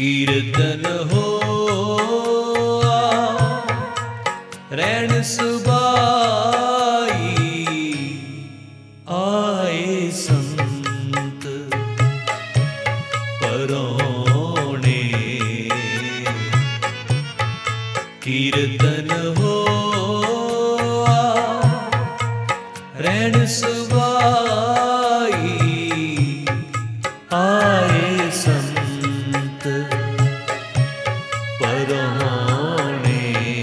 कीर्तन हो रैन सुबाई आए संत परौणे। कीर्तन हो रैन सुबाई आए संत परौणे।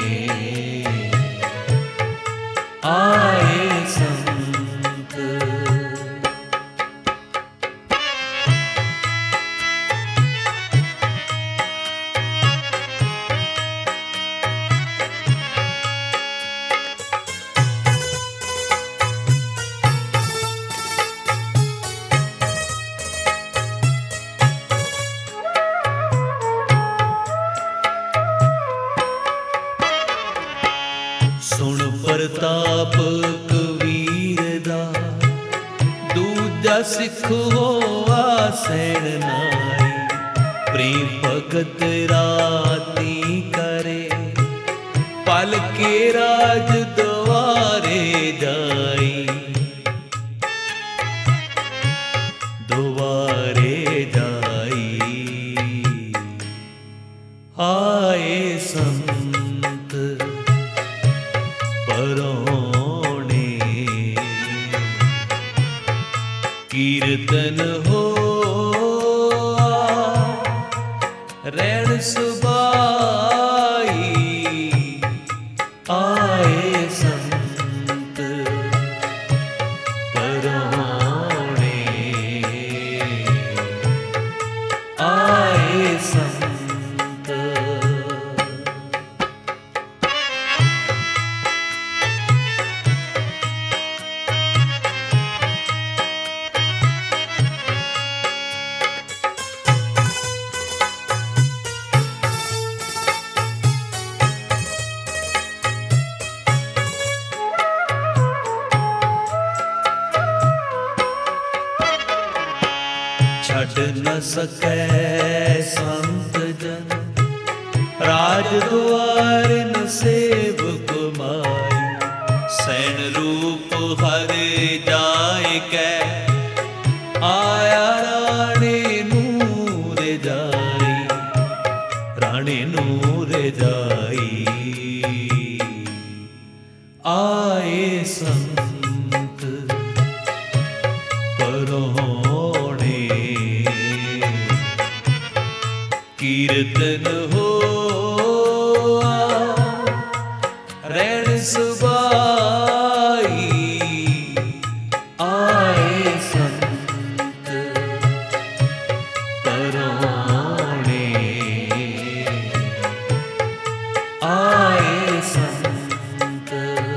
आए संत सुन प्रताप कबीर दा दूजा सिख होआ सैन नाई। प्रेम भगत राती करे पल के राज द्वारे जाई। द्वारे जाई आए संत परौणे। कीर्तन हो रैन सुबाई आए संत परौणे। आए संत छड़ न सकै संत जन राज द्वार न सेवक माई। सैन रूप हर जाय कै आया राणे नूर जाई। राणे नूर जाई आए संत परौणे। कीर्तन हो रैन सुबाई आए संत परौणे। आए संत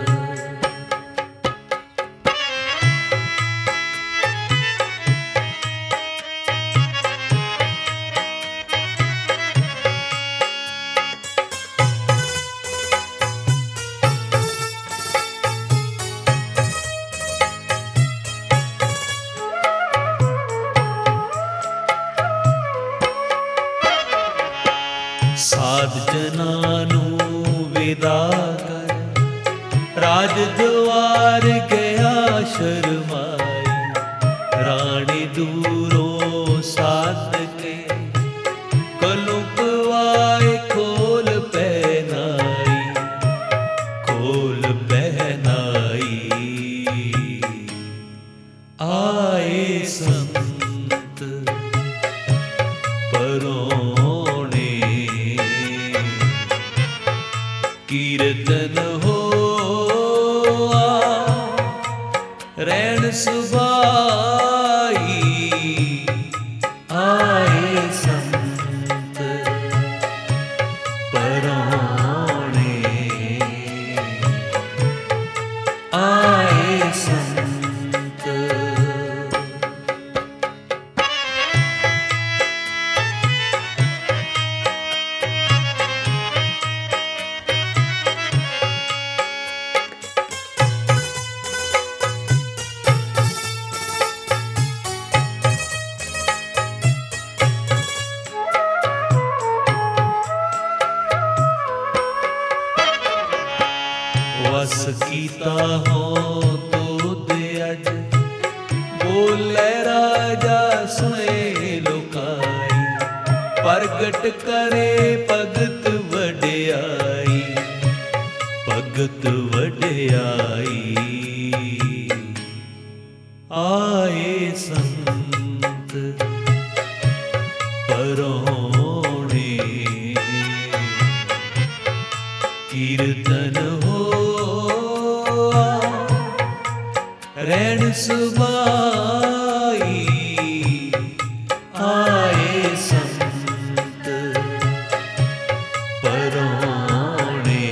साध जनानू विदा कर राज द्वार गया शर्माई। रानी दूरों साथ के कलुकवाए खोल पहनाई। खोल पहनाई आए संत परौणे। कीर्तन हो रैन सुबाई राजा सुने लोकाई, प्रगट करे भगत वड्याई, भगत वड्याई। आए संत परौणे, कीर्तन होआ रैन सुबाई। आए संत परौणे,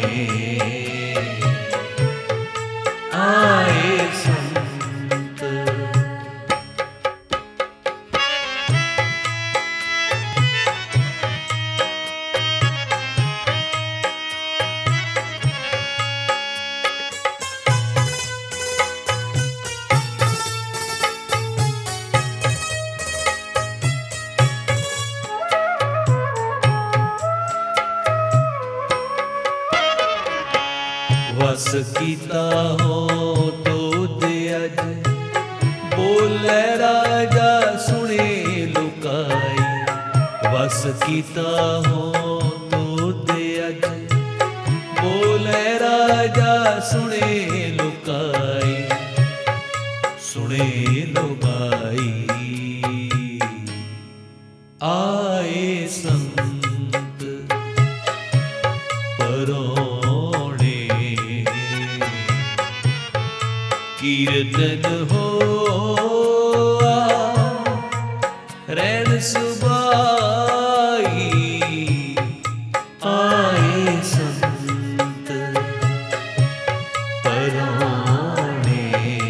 आए संत। वस कीता हो तो दे अज, बोले राजा सुने लुकाई। वस कीता हो तो दे अज, बोले राजा सुने लुकाई, सुने लुकाई। आए संत परौणे, कीर्तन होआ रैन सुबाई। आए संत परौणे,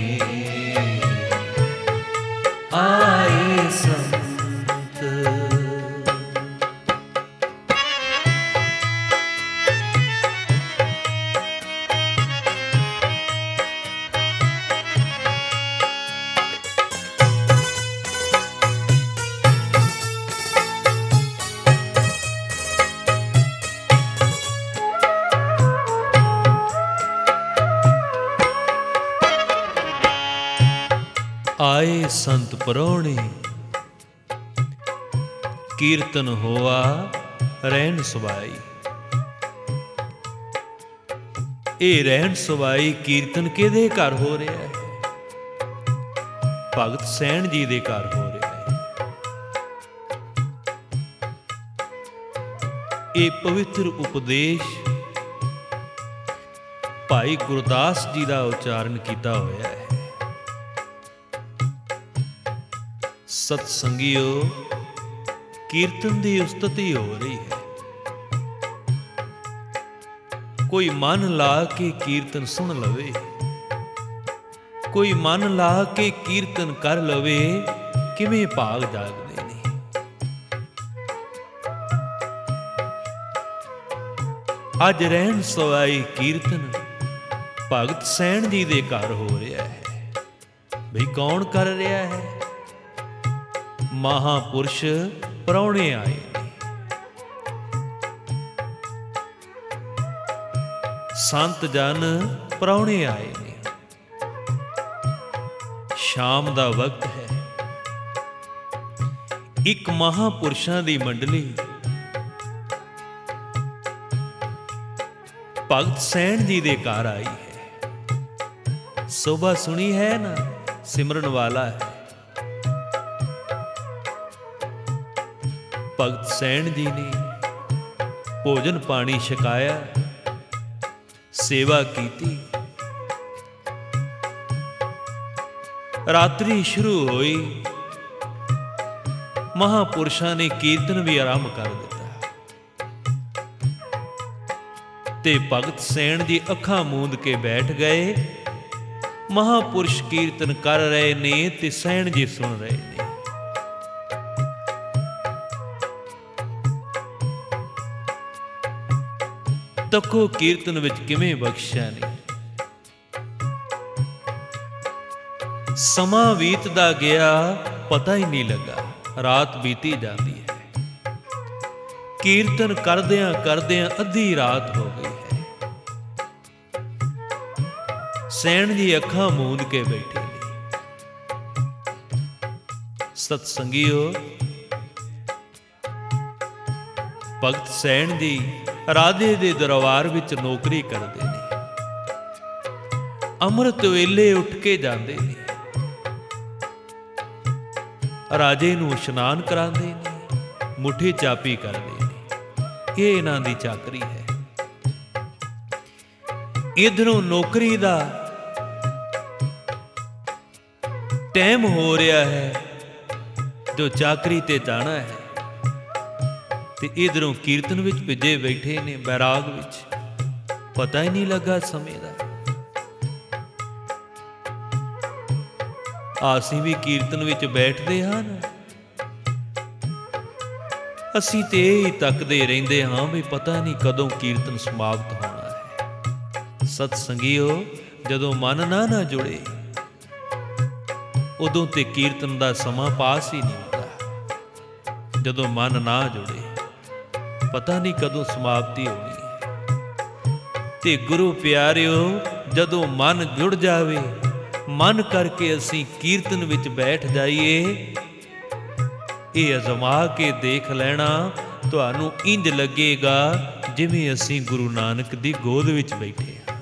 आए संत। आए संत परौणे, कीर्तन होआ रैन सुबाई। ਇਹ ਰਹਿਣ ਸਵਾਈ ਕੀਰਤਨ ਕਿਹਦੇ ਘਰ ਹੋ ਰਿਹਾ ਹੈ? ਭਗਤ ਸੈਣ ਜੀ ਦੇ ਘਰ ਹੋ ਰਿਹਾ ਹੈ। ਇਹ ਪਵਿੱਤਰ ਉਪਦੇਸ਼ ਭਾਈ ਗੁਰਦਾਸ ਜੀ ਦਾ ਉਚਾਰਨ ਕੀਤਾ ਹੋਇਆ ਹੈ। सत संगियो, कीर्तन की उस्तति हो रही है। कोई मन ला के कीर्तन सुन लवे, कोई मन ला के कीर्तन कर लवे, किवें भाग जागदे ने। अज रहन सवाई कीर्तन भगत सैण जी दे घर हो रहा है। भई कौन कर रहा है? महापुरुष परौणे आए ने। संत जन परौणे आए ने। शाम दा वक्त है। एक महापुरुषां दी मंडली भगत सैण जी दे घर आई है। सुबह सुनी है ना, सिमरन वाला है। भगत सैण जी ने भोजन पानी छकाया, सेवा की। रात्रि शुरू हुई, महापुरुषां ने कीर्तन भी आरंभ कर दिता। ते भगत सैण जी अखां मूंद के बैठ गए। महापुरुष कीर्तन कर रहे ने ते सैण जी सुन रहे ने। तको कीर्तन विच किवें बख्शिया नहीं। समा बीतदा गया, पता ही नहीं लगा। रात बीती जाती है। कीर्तन करदियां करदियां अद्धी रात हो गई है। सैण जी अखां मूंद के बैठे ने। ਸਤ ਸੰਗੀਓ, ਭਗਤ ਸੈਣ ਜੀ ਰਾਧੇ ਦੇ ਦਰਬਾਰ ਵਿੱਚ ਨੌਕਰੀ ਕਰਦੇ ਨੇ। ਅੰਮ੍ਰਿਤ ਵੇਲੇ ਉੱਠ ਕੇ ਜਾਂਦੇ ਨੇ, ਰਾਜੇ ਨੂੰ ਇਸ਼ਨਾਨ ਕਰਾਉਂਦੇ ਨੇ, ਮੁੱਠੀ ਚਾਪੀ ਕਰਦੇ ਨੇ। ਇਹ ਇਹਨਾਂ ਦੀ ਚਾਕਰੀ ਹੈ। ਇਧਰੋਂ ਨੌਕਰੀ ਦਾ ਟਾਈਮ ਹੋ ਰਿਹਾ ਹੈ, ਜੋ ਚਾਕਰੀ ਤੇ ਜਾਣਾ ਹੈ, ਤੇ ਇਧਰੋਂ ਕੀਰਤਨ ਵਿੱਚ ਭਿੱਜੇ ਬੈਠੇ ਨੇ, ਬੈਰਾਗ ਵਿੱਚ। ਪਤਾ ਹੀ ਨਹੀਂ ਲੱਗਾ ਸਮੇਂ ਦਾ। ਅਸੀਂ ਵੀ ਕੀਰਤਨ ਵਿੱਚ ਬੈਠਦੇ ਹਾਂ ਨਾ, ਅਸੀਂ ਤੇ ਇਹ ਹੀ ਤੱਕਦੇ ਰਹਿੰਦੇ ਹਾਂ ਵੀ ਪਤਾ ਨਹੀਂ ਕਦੋਂ ਕੀਰਤਨ ਸਮਾਪਤ ਹੋਣਾ ਹੈ। ਸਤ ਸੰਗੀਓ, ਜਦੋਂ ਮਨ ਨਾ ਜੁੜੇ, ਉਦੋਂ ਤੇ ਕੀਰਤਨ ਦਾ ਸਮਾਂ ਪਾਸ ਹੀ ਨਹੀਂ ਹੁੰਦਾ। ਜਦੋਂ ਮਨ ਨਾ ਜੁੜੇ, ਪਤਾ ਨਹੀਂ ਕਦੋਂ ਸਮਾਪਤੀ ਹੋਣੀ ਹੈ। ਤੇ ਗੁਰੂ ਪਿਆਰਿਓ, ਜਦੋਂ ਮਨ ਜੁੜ ਜਾਵੇ, ਮਨ ਕਰਕੇ ਅਸੀਂ ਕੀਰਤਨ ਵਿੱਚ ਬੈਠ ਜਾਈਏ, ਇਹ ਅਜ਼ਮਾ ਕੇ ਦੇਖ ਲੈਣਾ, ਤੁਹਾਨੂੰ ਇੰਜ ਲੱਗੇਗਾ ਜਿਵੇਂ ਅਸੀਂ ਗੁਰੂ ਨਾਨਕ ਦੀ ਗੋਦ ਵਿੱਚ ਬੈਠੇ ਹਾਂ।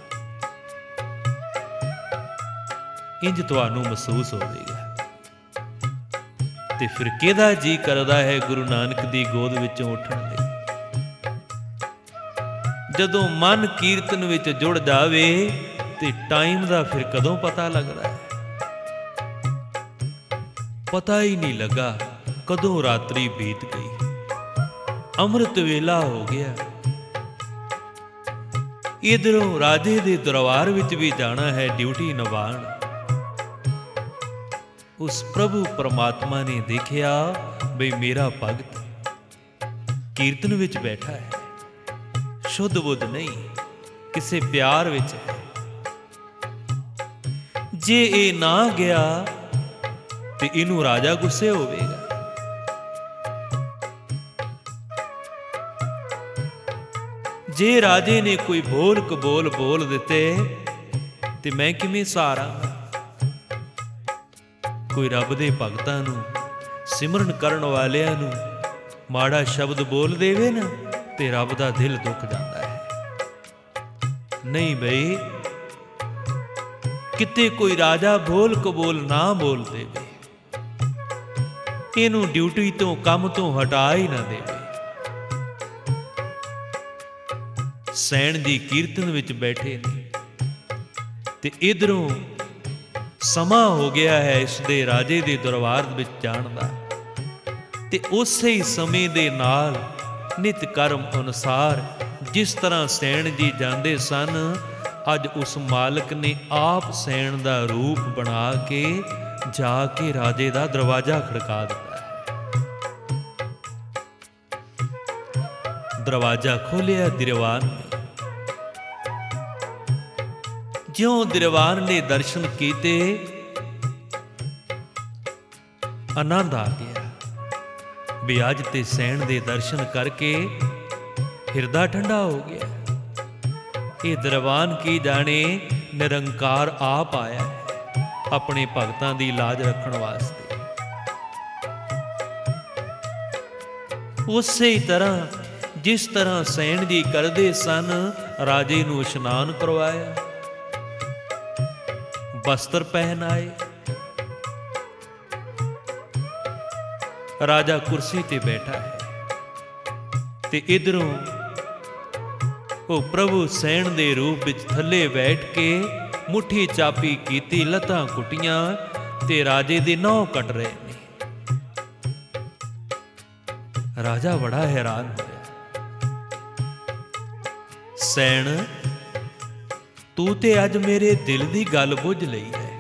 ਇੰਜ ਤੁਹਾਨੂੰ ਮਹਿਸੂਸ ਹੋਵੇਗਾ। ਤੇ ਫਿਰ ਕਿਹਦਾ ਜੀ ਕਰਦਾ ਹੈ ਗੁਰੂ ਨਾਨਕ ਦੀ ਗੋਦ ਵਿੱਚੋਂ ਉੱਠਣ ਲਈ? ਜਦੋਂ ਮਨ ਕੀਰਤਨ ਵਿੱਚ ਜੁੜ ਜਾਵੇ, ਤੇ ਟਾਈਮ ਦਾ ਫਿਰ ਕਦੋਂ ਪਤਾ ਲੱਗਦਾ ਹੈ? ਪਤਾ ਹੀ ਨਹੀਂ ਲੱਗਾ ਕਦੋਂ ਰਾਤਰੀ ਬੀਤ ਗਈ, ਅੰਮ੍ਰਿਤ ਵੇਲਾ ਹੋ ਗਿਆ। ਇਧਰੋਂ ਰਾਜੇ ਦੇ ਦਰਬਾਰ ਵਿੱਚ ਵੀ ਜਾਣਾ ਹੈ ਡਿਊਟੀ ਨਿਭਾਉਣ। ਉਸ ਪ੍ਰਭੂ ਪਰਮਾਤਮਾ ਨੇ ਦੇਖਿਆ ਬਈ ਮੇਰਾ ਭਗਤ ਕੀਰਤਨ ਵਿੱਚ ਬੈਠਾ ਹੈ, ਸ਼ੁੱਧ ਬੁੱਧ ਨਹੀਂ, ਕਿਸੇ ਪਿਆਰ ਵਿੱਚ ਹੈ। ਜੇ ਇਹ ਨਾ ਗਿਆ ਤੇ ਇਹਨੂੰ ਰਾਜਾ ਗੁੱਸੇ ਹੋਵੇਗਾ। ਜੇ ਰਾਜੇ ਨੇ ਕੋਈ ਬੋਲ ਕਬੋਲ ਬੋਲ ਦਿੱਤੇ ਤੇ ਮੈਂ ਕਿਵੇਂ ਸਹਾਰਾਂਗਾ? ਕੋਈ ਰੱਬ ਦੇ ਭਗਤਾਂ ਨੂੰ, ਸਿਮਰਨ ਕਰਨ ਵਾਲਿਆਂ ਨੂੰ ਮਾੜਾ ਸ਼ਬਦ ਬੋਲ ਦੇਵੇ ਨਾ, ਤੇ ਰੱਬ ਦਾ ਦਿਲ ਦੁੱਖ ਜਾਂਦਾ ਹੈ। ਨਹੀਂ ਬਈ, ਕਿਤੇ ਕੋਈ ਰਾਜਾ ਬੋਲ ਕਬੋਲ ਨਾ ਬੋਲ ਦੇਵੇ, ਇਹਨੂੰ ਡਿਊਟੀ ਤੋਂ, ਕੰਮ ਤੋਂ ਹਟਾ ਹੀ ਨਾ ਦੇਵੇ। ਸੈਣ ਜੀ ਕੀਰਤਨ ਵਿੱਚ ਬੈਠੇ ਨੇ, ਤੇ ਇਧਰੋਂ ਸਮਾਂ ਹੋ ਗਿਆ ਹੈ ਇਸ ਦੇ ਰਾਜੇ ਦੇ ਦਰਬਾਰ ਵਿੱਚ ਜਾਣ ਦਾ। ਤੇ ਉਸੇ ਹੀ ਸਮੇਂ ਦੇ ਨਾਲ ਨਿਤ ਕਰਮ ਅਨੁਸਾਰ ਜਿਸ ਤਰ੍ਹਾਂ ਸੈਣ ਜੀ ਜਾਂਦੇ ਸਨ, ਅੱਜ ਉਸ ਮਾਲਕ ਨੇ ਆਪ ਸੈਣ ਦਾ ਰੂਪ ਬਣਾ ਕੇ ਜਾ ਕੇ ਰਾਜੇ ਦਾ ਦਰਵਾਜ਼ਾ ਖੜਕਾ ਦਿੱਤਾ ਹੈ। ਦਰਵਾਜ਼ਾ ਖੋਲਿਆ ਦਿਰਵਾਨ ਨੇ। ਜਿਉਂ ਦਿਰਵਾਨ ਨੇ ਦਰਸ਼ਨ ਕੀਤੇ, ਆਨੰਦ ਆ ਗਿਆ ਵੀ ਅੱਜ ਤੇ ਸੈਣ ਦੇ ਦਰਸ਼ਨ ਕਰਕੇ ਹਿਰਦਾ ਠੰਡਾ ਹੋ ਗਿਆ। ਇਹ ਦਿਰਵਾਨ ਕੀ ਜਾਣੇ, ਨਿਰੰਕਾਰ ਆਪ ਆਇਆ ਹੈ ਆਪਣੇ ਭਗਤਾਂ ਦੀ ਲਾਜ ਰੱਖਣ ਵਾਸਤੇ। ਉਸੇ ਹੀ ਤਰ੍ਹਾਂ ਜਿਸ ਤਰ੍ਹਾਂ ਸੈਣ ਜੀ ਕਰਦੇ ਸਨ, ਰਾਜੇ ਨੂੰ ਇਸ਼ਨਾਨ ਕਰਵਾਇਆ, ਵਸਤਰ ਪਹਿਨਾਏ। ਰਾਜਾ ਕੁਰਸੀ ਤੇ ਬੈਠਾ ਹੈ, ਤੇ ਇਧਰੋਂ ਉਹ ਪ੍ਰਭੂ ਸੈਣ ਦੇ ਰੂਪ ਵਿੱਚ ਥੱਲੇ ਬੈਠ ਕੇ ਮੁੱਠੀ ਚਾਪੀ ਕੀਤੀ, ਲੱਤਾਂ ਕੁੱਟੀਆਂ, ਤੇ ਰਾਜੇ ਦੇ ਨਹੁੰ ਕੱਟ ਰਹੇ ਨੇ। ਰਾਜਾ ਬੜਾ ਹੈਰਾਨ ਹੋਇਆ। ਸੈਣ, ਤੂੰ ਤੇ ਅੱਜ ਮੇਰੇ ਦਿਲ ਦੀ ਗੱਲ ਬੁੱਝ ਲਈ ਹੈ।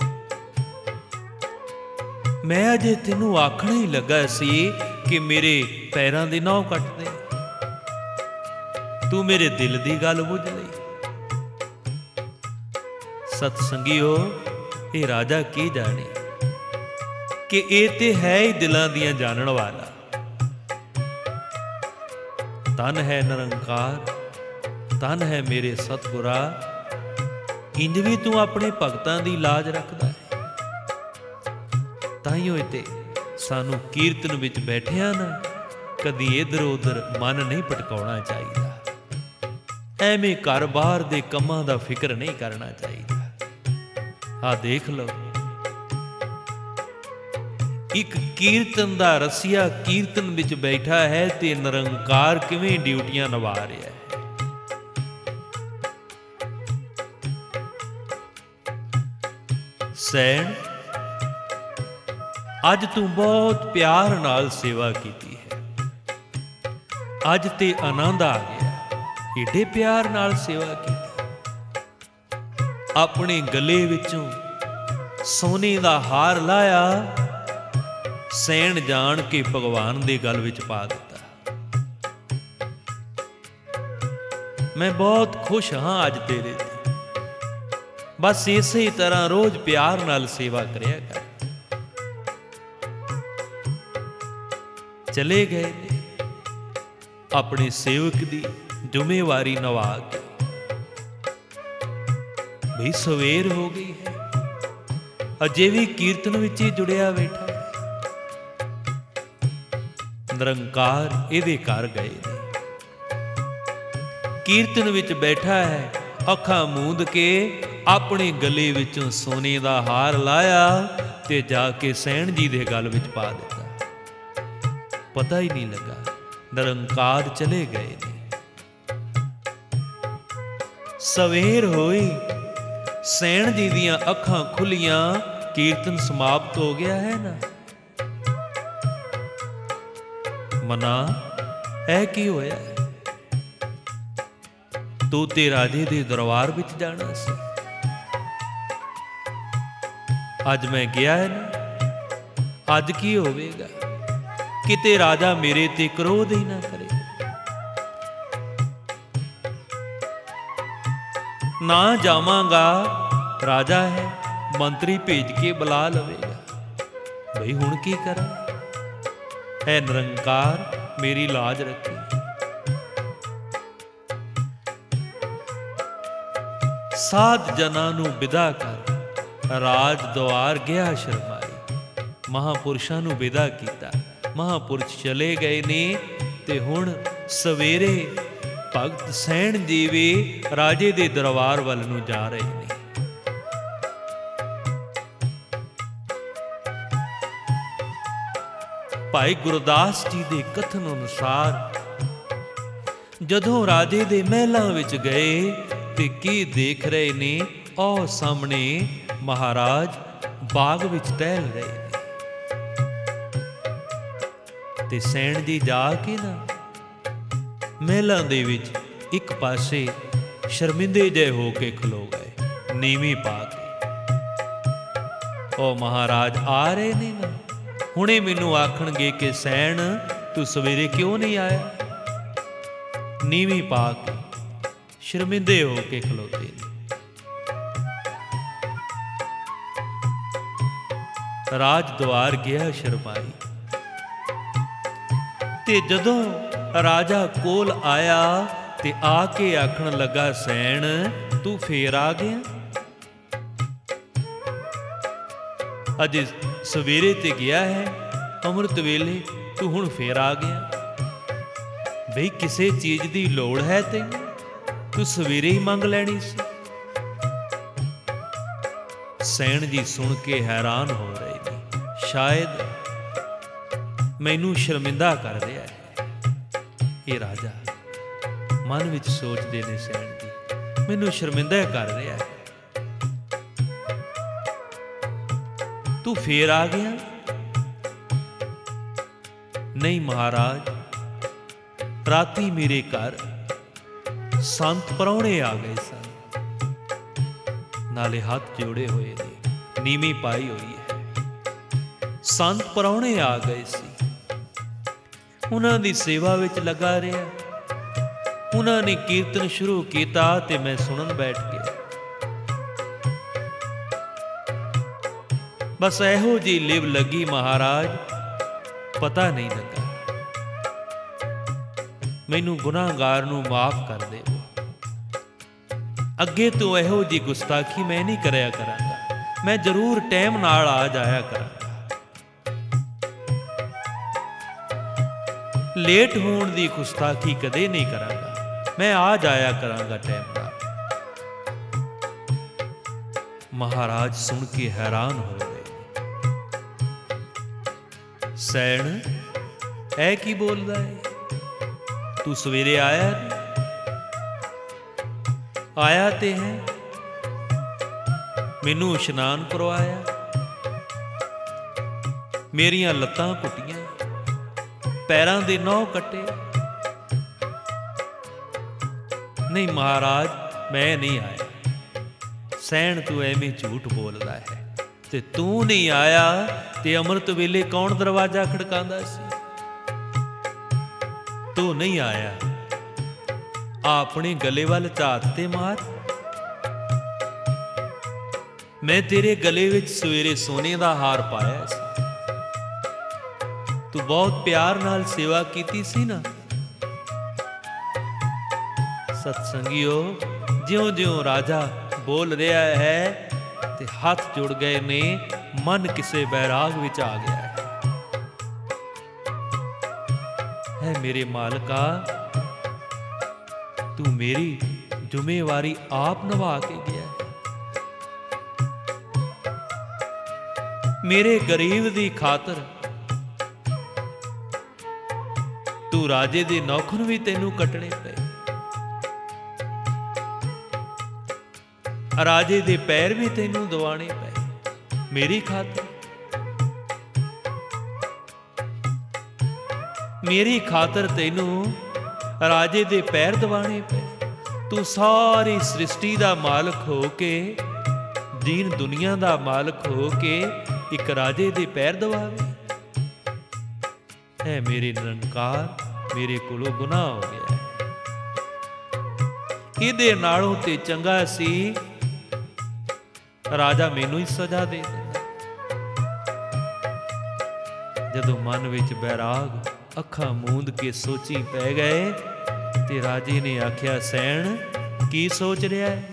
ਮੈਂ ਅਜੇ ਤੈਨੂੰ ਆਖਣਾ ਹੀ ਲੱਗਾ ਸੀ ਕਿ ਮੇਰੇ ਪੈਰਾਂ ਦੇ ਨਹੁੰ ਕੱਟ ਦੇ। ਤੂੰ ਮੇਰੇ ਦਿਲ ਦੀ ਗੱਲ ਬੁੱਝ ਲਈ। ਸਤ ਸੰਗੀਓ, ਇਹ ਰਾਜਾ ਕੀ ਜਾਣੇ ਕਿ ਇਹ ਤੇ ਹੈ ਹੀ ਦਿਲਾਂ ਦੀਆਂ ਜਾਣਨ ਵਾਲਾ। ਧਨ ਹੈ ਨਿਰੰਕਾਰ, ਧਨ ਹੈ ਮੇਰੇ ਸਤਿਗੁਰਾ। ਇੰਜ ਵੀ ਤੂੰ ਆਪਣੇ ਭਗਤਾਂ ਦੀ ਲਾਜ ਰੱਖਦਾ ਹੈ। ਤਾਈਓ ਇਤੇ ਸਾਨੂੰ ਕੀਰਤਨ ਵਿੱਚ ਬੈਠਿਆਂ ਨਾ ਕਦੀ ਇੱਧਰ ਉੱਧਰ ਮਨ ਨਹੀਂ ਭਟਕਾਉਣਾ ਚਾਹੀਦਾ। ਐਵੇਂ ਘਰ-ਬਾਰ ਦੇ ਕੰਮਾਂ ਦਾ ਫਿਕਰ ਨਹੀਂ ਕਰਨਾ ਚਾਹੀਦਾ। ਆਹ ਦੇਖ ਲਓ, ਇੱਕ ਕੀਰਤਨ ਦਾ ਰਸੀਆ ਕੀਰਤਨ ਵਿੱਚ ਬੈਠਾ ਹੈ ਤੇ ਨਿਰੰਕਾਰ ਕਿਵੇਂ ਡਿਊਟੀਆਂ ਨਿਭਾ ਰਿਹਾ ਹੈ। ਸੈਣ, ਅੱਜ ਤੂੰ ਬਹੁਤ ਪਿਆਰ ਨਾਲ ਸੇਵਾ ਕੀਤੀ ਹੈ। ਅੱਜ ਤੇ ਆਨੰਦ ਆ ਗਿਆ, ਏਡੇ ਪਿਆਰ ਨਾਲ ਸੇਵਾ ਕੀਤੀ। ਆਪਣੇ ਗਲੇ ਵਿੱਚੋਂ ਸੋਨੇ ਦਾ ਹਾਰ ਲਾਇਆ, ਸੈਣ ਜਾਣ ਕੇ ਭਗਵਾਨ ਦੇ ਗਲ ਵਿੱਚ ਪਾ ਦਿੱਤਾ। ਮੈਂ ਬਹੁਤ ਖੁਸ਼ ਹਾਂ ਅੱਜ ਤੇਰੇ ਤੇ। ਬਸ ਇਸੇ ਤਰ੍ਹਾਂ ਰੋਜ਼ ਪਿਆਰ ਨਾਲ ਸੇਵਾ ਕਰਿਆ ਕਰ। ਚਲੇ ਗਏ ਨੇ ਆਪਣੇ ਸੇਵਕ ਦੀ ਜ਼ਿੰਮੇਵਾਰੀ ਨਿਭਾ ਕੇ। ਬਈ ਸਵੇਰ ਹੋ ਗਈ ਹੈ, ਅਜੇ ਵੀ ਕੀਰਤਨ ਵਿੱਚ ਹੀ ਜੁੜਿਆ ਬੈਠਾ ਹੈ। ਨਿਰੰਕਾਰ ਇਹਦੇ ਘਰ ਗਏ ਨੇ, ਕੀਰਤਨ ਵਿੱਚ ਬੈਠਾ ਹੈ, ਅੱਖਾਂ ਮੂੰਦ ਕੇ ਆਪਣੇ ਗਲੇ ਵਿੱਚੋਂ ਸੋਨੇ ਦਾ ਹਾਰ ਲਾਇਆ ਤੇ ਜਾ ਕੇ ਸੈਣ ਜੀ ਦੇ ਗਲ ਵਿੱਚ ਪਾ ਦਿੱਤਾ। ਪਤਾ ਹੀ ਨਹੀਂ ਲੱਗਾ, ਨਿਰੰਕਾਰ ਚਲੇ ਗਏ ਨੇ। ਸਵੇਰ ਹੋਈ, ਸੈਣ ਜੀ ਦੀਆਂ ਅੱਖਾਂ ਖੁੱਲੀਆਂ, ਕੀਰਤਨ ਸਮਾਪਤ ਹੋ ਗਿਆ ਹੈ ਨਾ। ਮਨਾ, ਇਹ ਕੀ ਹੋਇਆ? ਤੂੰ ਤੇ ਰਾਜੇ ਦੇ ਦਰਬਾਰ ਵਿੱਚ ਜਾਣਾ ਸੀ। ਅੱਜ ਮੈਂ ਗਿਆ ਹੈ ਨਾ, ਅੱਜ ਕੀ ਹੋਵੇਗਾ? ਕਿਤੇ ਰਾਜਾ ਮੇਰੇ ਤੇ ਕ੍ਰੋਧ ਹੀ ਨਾ ਕਰੇ। ਨਾ ਜਾਵਾਂਗਾ, ਰਾਜਾ ਹੈ, ਮੰਤਰੀ ਭੇਜ ਕੇ ਬੁਲਾ ਲਵੇਗਾ। ਬਈ ਹੁਣ ਕੀ ਕਰਾਂ? ਹੈ ਨਿਰੰਕਾਰ, ਮੇਰੀ ਲਾਜ ਰੱਖੀ। ਸਾਧ ਜਨਾਂ ਨੂੰ ਵਿਦਾ ਕਰ, ਰਾਜ ਦੁਆਰ ਗਿਆ ਸ਼ਰਮਾਈ। ਮਹਾਂਪੁਰਸ਼ਾਂ ਨੂੰ ਵਿਦਾ ਕੀਤਾ, ਮਹਾਂਪੁਰਸ਼ ਚਲੇ ਗਏ ਨੇ ਤੇ ਹੁਣ ਸਵੇਰੇ ਭਗਤ ਸੈਣ ਜੀ ਵੀ ਰਾਜੇ ਦੇ ਦਰਬਾਰ ਵੱਲ ਨੂੰ ਜਾ ਰਹੇ ਨੇ। ਭਾਈ ਗੁਰਦਾਸ ਜੀ ਦੇ ਕਥਨ ਅਨੁਸਾਰ ਜਦੋਂ ਰਾਜੇ ਦੇ ਮਹਿਲਾਂ ਵਿੱਚ ਗਏ ਤੇ ਕੀ ਦੇਖ ਰਹੇ ਨੇ? ਉਹ ਸਾਹਮਣੇ ਮਹਾਰਾਜ ਬਾਗ ਵਿੱਚ ਟਹਿਲ ਰਹੇ ਨੇ ਤੇ ਸੈਣ ਜੀ ਜਾ ਕੇ ਨਾ ਮਹਿਲਾਂ ਦੇ ਵਿੱਚ ਇੱਕ ਪਾਸੇ ਸ਼ਰਮਿੰਦੇ ਜਿਹੇ ਹੋ ਕੇ ਖਲੋ ਗਏ, ਨੀਵੀਂ ਪਾ ਕੇ। ਉਹ ਮਹਾਰਾਜ ਆ ਰਹੇ ਨੇ ਨਾ, ਹੁਣੇ ਮੈਨੂੰ ਆਖਣਗੇ ਕਿ ਸੈਣ ਤੂੰ ਸਵੇਰੇ ਕਿਉਂ ਨਹੀਂ ਆਇਆ। ਨੀਵੀਂ ਪਾ ਕੇ ਸ਼ਰਮਿੰਦੇ ਹੋ ਕੇ ਖਲੋਤੇ ਨੇ। ਰਾਜ ਦੁਆਰ ਗਿਆ ਸ਼ਰਮਾਈ ਤੇ ਜਦੋਂ ਰਾਜਾ ਕੋਲ ਆਇਆ ਤੇ ਆ ਕੇ ਆਖਣ ਲੱਗਾ, ਸੈਣ ਤੂੰ ਫੇਰ ਆ ਗਿਆ? ਅਜੇ ਸਵੇਰੇ ਤੇ ਗਿਆ ਹੈ, ਅੰਮ੍ਰਿਤ ਵੇਲੇ ਤੂੰ ਹੁਣ ਫੇਰ ਆ ਗਿਆ। ਬਈ ਕਿਸੇ ਚੀਜ਼ ਦੀ ਲੋੜ ਹੈ ਤੈਨੂੰ? ਤੂੰ ਸਵੇਰੇ ਹੀ ਮੰਗ ਲੈਣੀ ਸੀ। ਸੈਣ ਜੀ ਸੁਣ ਕੇ ਹੈਰਾਨ ਹੋ ਰਹੇ ਨੇ, ਸ਼ਾਇਦ ਮੈਨੂੰ ਸ਼ਰਮਿੰਦਾ ਕਰ ਰਿਹਾ ਹੈ ਇਹ ਰਾਜਾ। ਮਨ ਵਿੱਚ ਸੋਚਦੇ ਨੇ ਸੈਣ ਜੀ, ਮੈਨੂੰ ਸ਼ਰਮਿੰਦਾ ਕਰ ਰਿਹਾ ਹੈ। ਤੂੰ ਫੇਰ ਆ ਗਿਆ? ਨਹੀਂ ਮਹਾਰਾਜ, ਰਾਤੀ ਮੇਰੇ ਘਰ ਸੰਤ ਪ੍ਰਾਹੁਣੇ ਆ ਗਏ ਸਨ, ਨਾਲੇ ਹੱਥ ਜੋੜੇ ਹੋਏ ਨੇ, ਨੀਵੀਂ ਪਾਈ ਹੋਈ ਹੈ। ਸੰਤ ਪ੍ਰਾਹੁਣੇ ਆ ਗਏ ਸੀ, ਉਹਨਾਂ ਦੀ ਸੇਵਾ ਵਿੱਚ ਲੱਗਾ ਰਿਹਾ। ਉਹਨਾਂ ਨੇ ਕੀਰਤਨ ਸ਼ੁਰੂ ਕੀਤਾ ਤੇ ਮੈਂ ਸੁਣਨ ਬੈਠ ਗਿਆ। ਬਸ ਇਹੋ ਜਿਹੀ ਲਿਵ ਲੱਗੀ ਮਹਾਰਾਜ, ਪਤਾ ਨਹੀਂ ਲੱਗਾ। ਮੈਨੂੰ ਗੁਨਾਹਗਾਰ ਨੂੰ ਮਾਫ ਕਰ ਦੇਵੋ। ਅੱਗੇ ਤੋਂ ਇਹੋ ਜਿਹੀ ਗੁਸਤਾਖੀ ਮੈਂ ਨਹੀਂ ਕਰਿਆ ਕਰਾਂਗਾ। ਮੈਂ ਜ਼ਰੂਰ ਟਾਈਮ ਨਾਲ ਆ ਜਾਇਆ ਕਰਾਂਗਾ। ਲੇਟ ਹੋਣ ਦੀ ਗੁਸਤਾਖੀ ਕਦੇ ਨਹੀਂ ਕਰਾਂਗਾ। ਮੈਂ ਆ ਜਾਇਆ ਕਰਾਂਗਾ ਟਾਈਮ ਨਾਲ। ਮਹਾਰਾਜ ਸੁਣ ਕੇ ਹੈਰਾਨ ਹੋ ਗਏ। ਸੈਣ, ਇਹ ਕੀ ਬੋਲਦਾ ਹੈ? ਤੂੰ ਸਵੇਰੇ ਆਇਆ ਨਹੀਂ? ਆਇਆ ਤੇ ਹੈ, ਮੈਨੂੰ ਇਸ਼ਨਾਨ ਕਰਵਾਇਆ, ਮੇਰੀਆਂ ਲੱਤਾਂ ਘੁੱਟੀਆਂ, ਪੈਰਾਂ ਦੇ ਨਹੁੰ ਕੱਟੇ। ਨਹੀਂ ਮਹਾਰਾਜ, ਮੈਂ ਨਹੀਂ ਆਇਆ। ਸੈਣ, ਤੂੰ ਐਵੇਂ ਝੂਠ ਬੋਲਦਾ ਹੈ। ਤੇ ਤੂੰ ਨਹੀਂ ਆਇਆ ਤੇ ਅੰਮ੍ਰਿਤ ਵੇਲੇ ਕੌਣ ਦਰਵਾਜ਼ਾ ਖੜਕਾਉਂਦਾ ਸੀ? ਤੂੰ ਨਹੀਂ ਆਇਆ। ਆਪਣੇ ਗਲੇ ਵੱਲ ਝਾਤ ਤੇ ਮਾਰ। ਮੈਂ ਤੇਰੇ ਗਲੇ ਵਿੱਚ ਸਵੇਰੇ ਸੋਨੇ ਦਾ ਹਾਰ ਪਾਇਆ ਸੀ। ਤੂੰ ਬਹੁਤ ਪਿਆਰ ਨਾਲ ਸੇਵਾ ਕੀਤੀ ਸੀ ਨਾ। ਸਤਸੰਗੀਓ, ਜਿਉਂ-ਜਿਉਂ ਰਾਜਾ ਬੋਲ ਰਿਹਾ ਹੈ ਤੇ ਹੱਥ ਜੁੜ ਗਏ ਨੇ, ਮਨ ਕਿਸੇ ਬੈਰਾਗ ਵਿੱਚ ਆ ਗਿਆ ਹੈ ਮੇਰੇ ਮਾਲਕਾ, ਤੂੰ ਮੇਰੀ ਜ਼ਿੰਮੇਵਾਰੀ ਆਪ ਨਿਭਾ ਕੇ ਗਿਆ। ਮੇਰੇ ਗਰੀਬ ਦੀ ਖਾਤਰ ਤੂੰ ਰਾਜੇ ਦੇ ਨੌਕਰ ਵੀ ਤੈਨੂੰ ਕੱਟਣੇ ਪਏ, ਰਾਜੇ ਦੇ ਪੈਰ ਵੀ ਤੈਨੂੰ ਦਵਾਣੇ ਪਏ ਮੇਰੀ ਖਾਤਰ। ਮੇਰੀ ਖਾਤਰ ਤੈਨੂੰ ਰਾਜੇ ਦੇ ਪੈਰ ਦਵਾਣੇ ਪਏ। ਤੂੰ ਸਾਰੀ ਸ੍ਰਿਸ਼ਟੀ ਦਾ ਮਾਲਕ ਹੋ ਕੇ, ਦੀਨ ਦੁਨੀਆ ਦਾ ਮਾਲਕ ਹੋ ਕੇ ਇੱਕ ਰਾਜੇ ਦੇ ਪੈਰ ਦਵਾਵੇ। ਐ ਮੇਰੇ ਨਿਰੰਕਾਰ, ਮੇਰੇ ਕੋਲੋਂ ਗੁਨਾਹ ਹੋ ਗਿਆ। ਇਹਦੇ ਨਾਲੋਂ ਤੇ ਚੰਗਾ ਸੀ ਰਾਜਾ ਮੈਨੂੰ ਹੀ ਸਜ਼ਾ ਦੇ ਦਿੰਦਾ। ਜਦੋਂ ਮਨ ਵਿੱਚ ਬੈਰਾਗ ਅੱਖਾਂ ਮੂੰਦ ਕੇ ਸੋਚੀ ਪੈ ਗਏ ਤੇ ਰਾਜੇ ਨੇ ਆਖਿਆ, ਸੈਣ, ਕੀ ਸੋਚ ਰਿਹਾ ਹੈ?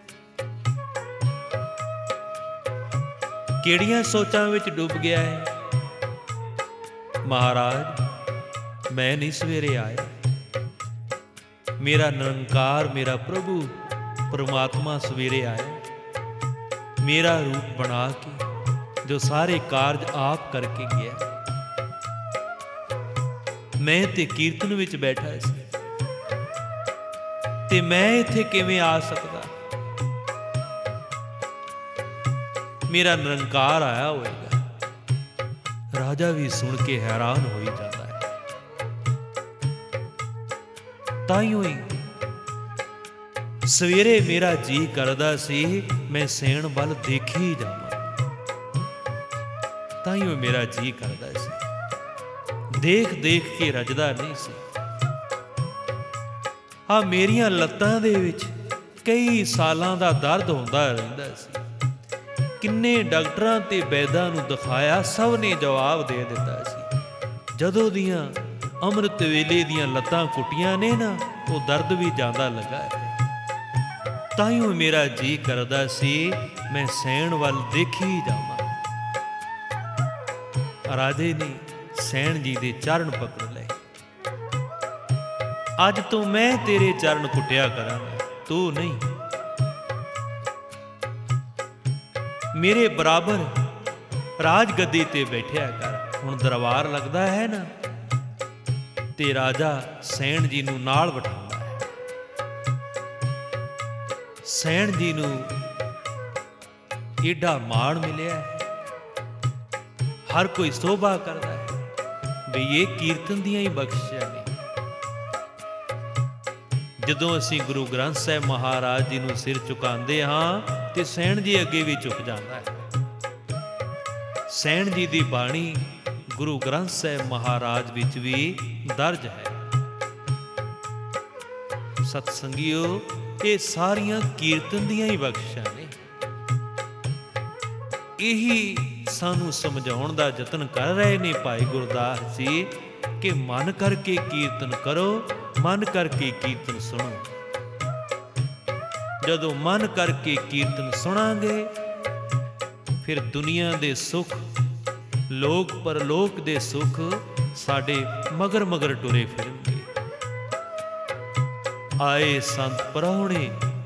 ਕਿਹੜੀਆਂ ਸੋਚਾਂ ਵਿੱਚ ਡੁੱਬ ਗਿਆ ਹੈ? ਮਹਾਰਾਜ, ਮੈਂ ਨਹੀਂ ਸਵੇਰੇ ਆਇਆ। ਮੇਰਾ ਨਿਰੰਕਾਰ, ਮੇਰਾ ਪ੍ਰਭੂ ਪਰਮਾਤਮਾ ਸਵੇਰੇ ਆਇਆ, ਮੇਰਾ ਰੂਪ ਬਣਾ ਕੇ, ਜੋ ਸਾਰੇ ਕਾਰਜ ਆਪ ਕਰਕੇ ਗਿਆ। ਮੈਂ ਤੇ ਕੀਰਤਨ ਵਿੱਚ ਬੈਠਾ ਸੀ ਤੇ ਮੈਂ ਇੱਥੇ ਕਿਵੇਂ ਆ ਸਕਦਾ? ਮੇਰਾ ਨਿਰੰਕਾਰ ਆਇਆ ਹੋਵੇਗਾ। ਰਾਜਾ ਵੀ ਸੁਣ ਕੇ ਹੈਰਾਨ ਹੋਈ ਜਾਂਦਾ ਹੈ। ਤਾਈਓ ਹੀ ਸਵੇਰੇ ਮੇਰਾ ਜੀ ਕਰਦਾ ਸੀ ਮੈਂ ਸੈਣ ਵੱਲ ਦੇਖੀ ਜਾਵਾਂ। ਤਾਈਓ ਮੇਰਾ ਜੀ ਕਰਦਾ ਸੀ, ਦੇਖ ਦੇਖ ਕੇ ਰੱਜਦਾ ਨਹੀਂ ਸੀ। ਆ ਮੇਰੀਆਂ ਲੱਤਾਂ ਦੇ ਵਿੱਚ ਕਈ ਸਾਲਾਂ ਦਾ ਦਰਦ ਹੁੰਦਾ ਰਹਿੰਦਾ ਸੀ। ਕਿੰਨੇ ਡਾਕਟਰਾਂ ਤੇ ਵੈਦਾਂ ਨੂੰ ਦਿਖਾਇਆ, ਸਭ ਨੇ ਜਵਾਬ ਦੇ ਦਿੱਤਾ ਸੀ, ਜਦੋਂ ਦੀਆਂ ਅੰਮ੍ਰਿਤ ਵੇਲੇ ਦੀਆਂ ਲੱਤਾਂ ਕੁੱਟੀਆਂ ਨੇ ਨਾ, ਉਹ ਦਰਦ ਵੀ ਜ਼ਿਆਦਾ ਲੱਗਾ ਹੈ। ਤਾਈਓ ਮੇਰਾ ਜੀ ਕਰਦਾ ਸੀ ਮੈਂ ਸੈਣ ਵੱਲ ਦੇਖੀ ਜਾਵਾਂ। ਰਾਜੇ ਨੇ ਸੈਣ ਜੀ ਦੇ ਚਰਨ ਪਕੜ ਲਏ। ਅੱਜ ਤੋਂ ਮੈਂ ਤੇਰੇ ਚਰਨ ਕੁੱਟਿਆ ਕਰਾਂਗਾ, ਤੂੰ ਨਹੀਂ। ਮੇਰੇ ਬਰਾਬਰ ਰਾਜ ਗੱਦੀ ਤੇ ਬੈਠਿਆ ਕਰ। ਹੁਣ ਦਰਬਾਰ ਲੱਗਦਾ ਹੈ ਨਾ, ਤੇ ਰਾਜਾ ਸੈਣ ਜੀ ਨੂੰ ਨਾਲ ਬਿਠਾਉਂਦਾ ਹੈ। ਸੈਣ ਜੀ ਨੂੰ ਏਡਾ ਮਾਣ ਮਿਲਿਆ ਹੈ, ਹਰ ਕੋਈ ਸੋਭਾ ਕਰਦਾ ਹੈ ਵੀ ਇਹ ਕੀਰਤਨ ਦੀਆਂ ਹੀ ਬਖਸ਼ਿਸ਼ਾਂ ਨੇ। ਜਦੋਂ ਅਸੀਂ ਗੁਰੂ ਗ੍ਰੰਥ ਸਾਹਿਬ ਮਹਾਰਾਜ ਜੀ ਨੂੰ ਸਿਰ ਝੁਕਾਉਂਦੇ ਹਾਂ ਤੇ ਸੈਣ ਜੀ ਅੱਗੇ ਵੀ ਝੁਕ ਜਾਂਦਾ ਹੈ। ਸੈਣ ਜੀ ਦੀ ਬਾਣੀ ਗੁਰੂ ਗ੍ਰੰਥ ਸਾਹਿਬ ਮਹਾਰਾਜ ਵਿੱਚ ਵੀ ਦਰਜ ਹੈ। ਸਤਸੰਗੀਓ, ਇਹ ਸਾਰੀਆਂ ਕੀਰਤਨ ਦੀਆਂ ਹੀ ਬਖਸ਼ਿਸ਼ਾਂ ਨੇ। ਇਹੀ ਸਾਨੂੰ ਸਮਝਾਉਣ ਦਾ ਯਤਨ ਕਰ ਰਹੇ ਨੇ ਭਾਈ ਗੁਰਦਾਸ ਜੀ ਕਿ ਮਨ ਕਰਕੇ ਕੀਰਤਨ ਕਰੋ, ਮਨ ਕਰਕੇ ਕੀਰਤਨ ਸੁਣੋ। ਜਦੋਂ ਮਨ ਕਰਕੇ ਕੀਰਤਨ ਸੁਣਾਂਗੇ, ਫਿਰ ਦੁਨੀਆ ਦੇ ਸੁੱਖ, ਲੋਕ ਪਰਲੋਕ ਦੇ ਸੁੱਖ साडे मगर मगर टुरे फिरनगे। आए संत परौणे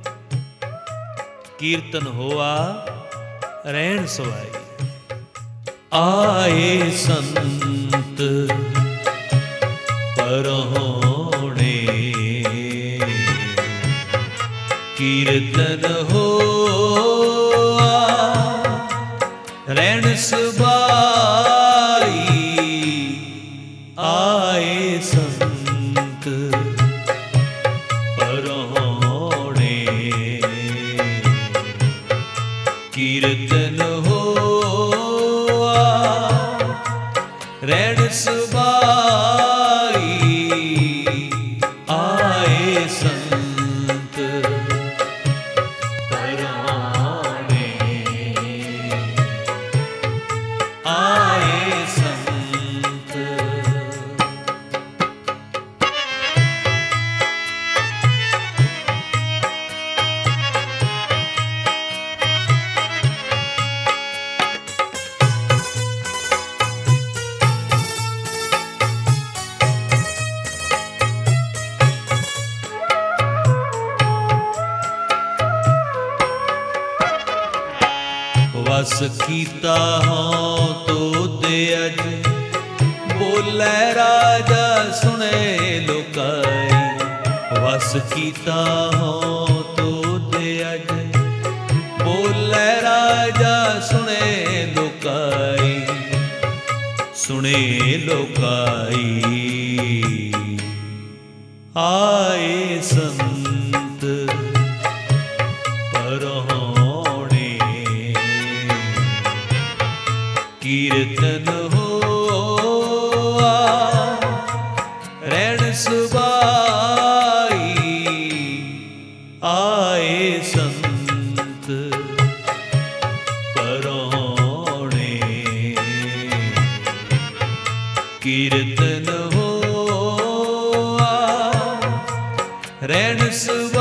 कीर्तन होआ रहन सवाई। आए संत परौणे कीर्तन होआ रहन सवाई। आए संत परौणे कीर्तन होआ रहन सवाई। आए संत परौणे आए संत। वस कीता हों तो दे अज बोलै राजा सुने लोकाई। वस कीता हों तो दे अज बोलै राजा सुने लोकाई। सुने लोकाई। आए संत परौणे कीर्तन होआ रहन सवाई। आए संत परौणे कीर्तन होआ रहन सवाई।